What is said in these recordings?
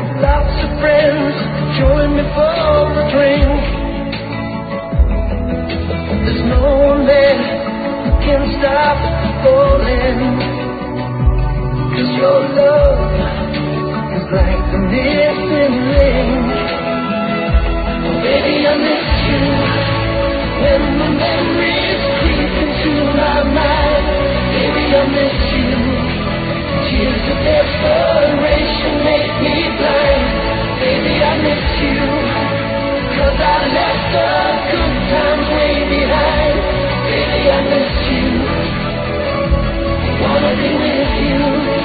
got lots of friends, join me for a drink. There's no one there who can stop falling, 'cause your love is like the missing link. Oh, baby, I miss you when the memories creep into my mind. Baby, I miss you. Tears of desperation make me blind. Baby, I miss you, 'cause I left the good times way behind. Baby, I miss you, wanna be with you.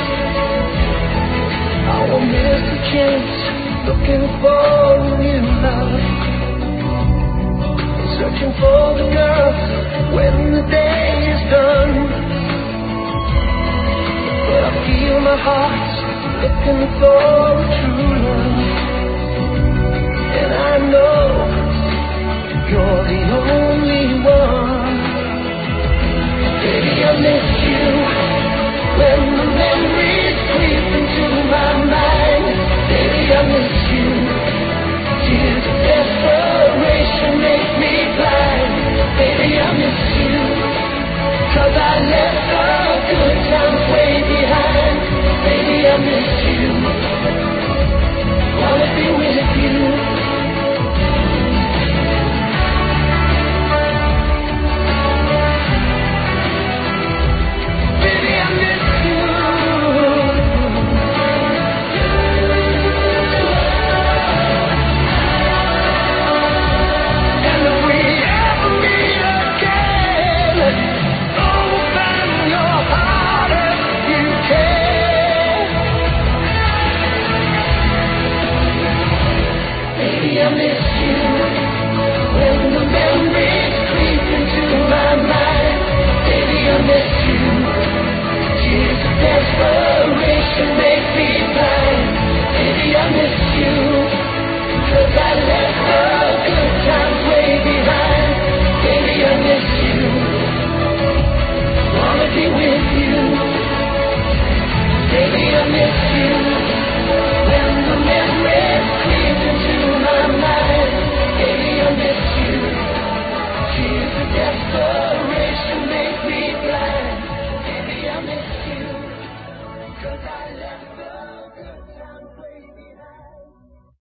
I won't miss a chance, looking for new love, searching for the girl when the day is done. But I feel my heart's looking for truth.